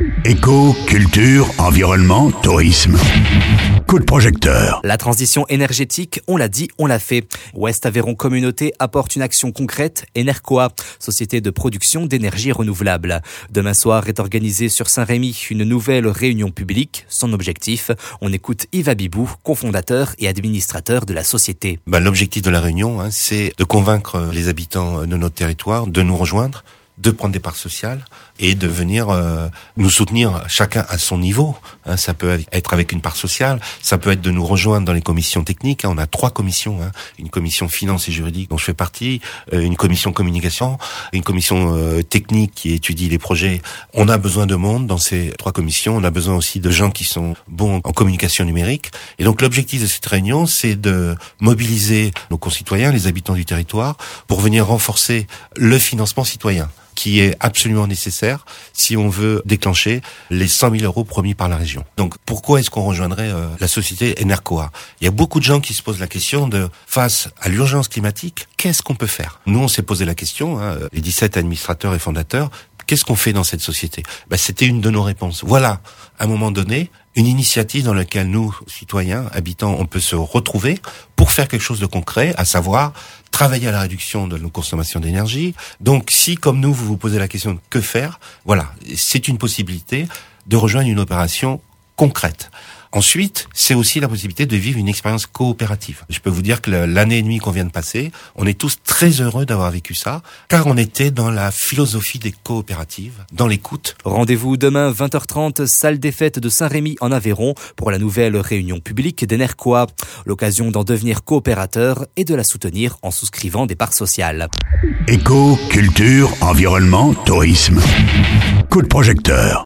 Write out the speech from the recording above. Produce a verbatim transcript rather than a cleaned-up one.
Éco, culture, environnement, tourisme. Coup de projecteur. La transition énergétique, on l'a dit, on l'a fait. Ouest Aveyron Communauté apporte une action concrète, Enercoa, société de production d'énergie renouvelable. Demain soir est organisée sur Saint-Rémy une nouvelle réunion publique. Son objectif, on écoute Yves Abibou, cofondateur et administrateur de la société. Ben, l'objectif de la réunion, hein, c'est de convaincre les habitants de notre territoire de nous rejoindre, de prendre des parts sociales et de venir euh, nous soutenir chacun à son niveau. Hein, ça peut être avec une part sociale, ça peut être de nous rejoindre dans les commissions techniques. Hein, on a trois commissions, hein, une commission finance et juridique dont je fais partie, euh, une commission communication, une commission euh, technique qui étudie les projets. On a besoin de monde dans ces trois commissions. On a besoin aussi de gens qui sont bons en communication numérique. Et donc l'objectif de cette réunion, c'est de mobiliser nos concitoyens, les habitants du territoire, pour venir renforcer le financement citoyen, qui est absolument nécessaire si on veut déclencher les cent mille euros promis par la région. Donc, pourquoi est-ce qu'on rejoindrait euh, la société Enercoa ? Il y a beaucoup de gens qui se posent la question de, face à l'urgence climatique, qu'est-ce qu'on peut faire ? Nous, on s'est posé la question, hein, les dix-sept administrateurs et fondateurs, qu'est-ce qu'on fait dans cette société ? Ben, c'était une de nos réponses. Voilà, à un moment donné, une initiative dans laquelle nous, citoyens, habitants, on peut se retrouver pour faire quelque chose de concret, à savoir travailler à la réduction de nos consommations d'énergie. Donc, si, comme nous, vous vous posez la question de que faire, voilà, c'est une possibilité de rejoindre une opération concrète. Ensuite, c'est aussi la possibilité de vivre une expérience coopérative. Je peux vous dire que l'année et demie qu'on vient de passer, on est tous très heureux d'avoir vécu ça, car on était dans la philosophie des coopératives, dans l'écoute. Rendez-vous demain vingt heures trente, salle des fêtes de Saint-Rémy en Aveyron pour la nouvelle réunion publique d'Enercoa. L'occasion d'en devenir coopérateur et de la soutenir en souscrivant des parts sociales. Éco, culture, environnement, tourisme. Coup de projecteur.